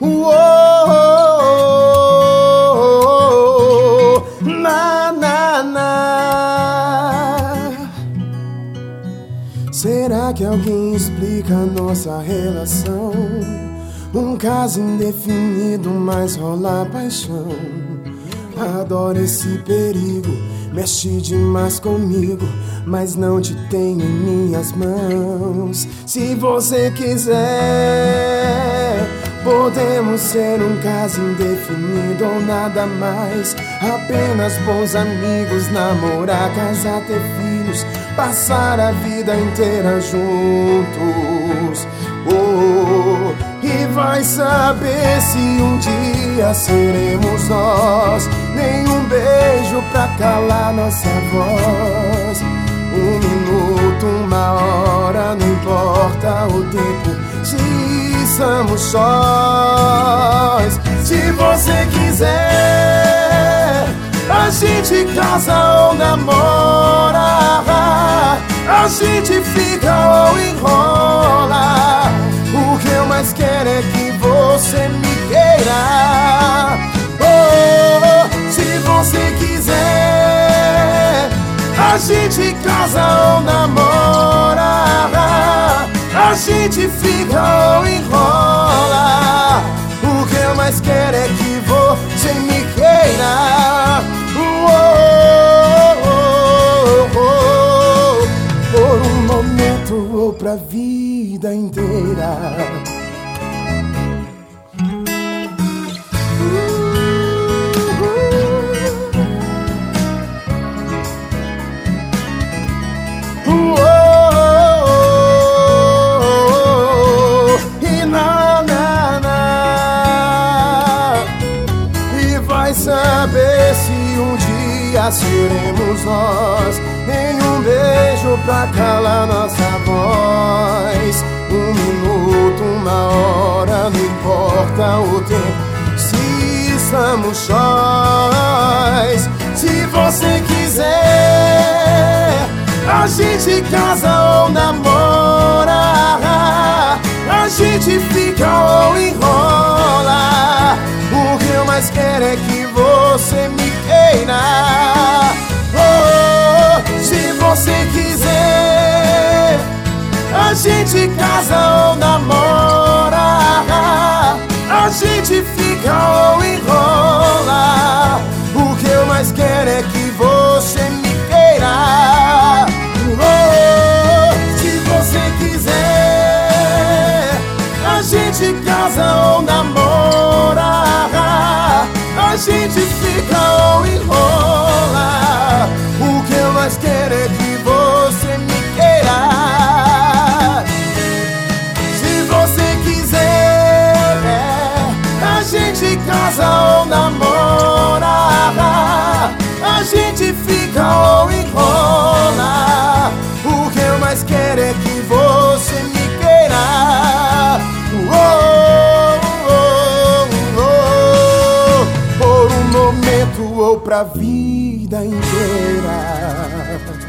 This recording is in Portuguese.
Na, na, na. Será que alguém explica a nossa relação? Um caso indefinido, mas rola paixão. Adoro esse perigo, mexe demais comigo, mas não te tenho em minhas mãos. Se você quiser, podemos ser um caso indefinido ou nada mais. Apenas bons amigos, namorar, casar, ter filhos, passar a vida inteira juntos. E vai saber se um dia seremos nós. Nenhum beijo pra calar nossa voz. Um minuto, uma hora, não importa o tempo, se estamos sós. Se você quiser, a gente casa ou namora, a gente fica ou enrola. O que eu mais quero é que você me queira. Se você quiser, a gente casa ou namora, a gente fica ou enrola. O que eu mais quero é que você me queira. Por um momento ou pra vida inteira. E na, na, na. E vai saber se um dia seremos nós. Nenhum beijo pra calar nossa voz. Um minuto, uma hora, não importa o tempo, se estamos sós. Se você quiser, a gente casa ou namora, a gente fica ou enrola. O que eu mais quero é que você me queira. Se você quiser, a gente casa ou namora, a gente fica ou enrola. O que eu mais quero é que você me queira. Se você quiser, a gente casa ou namora, a gente fica ou enrola. O que eu mais quero é que você me queira. Se você quiser, a gente casa ou namora, a gente fica ou enrola. O que eu mais quero é que você me queira. Por um momento ou pra vida inteira.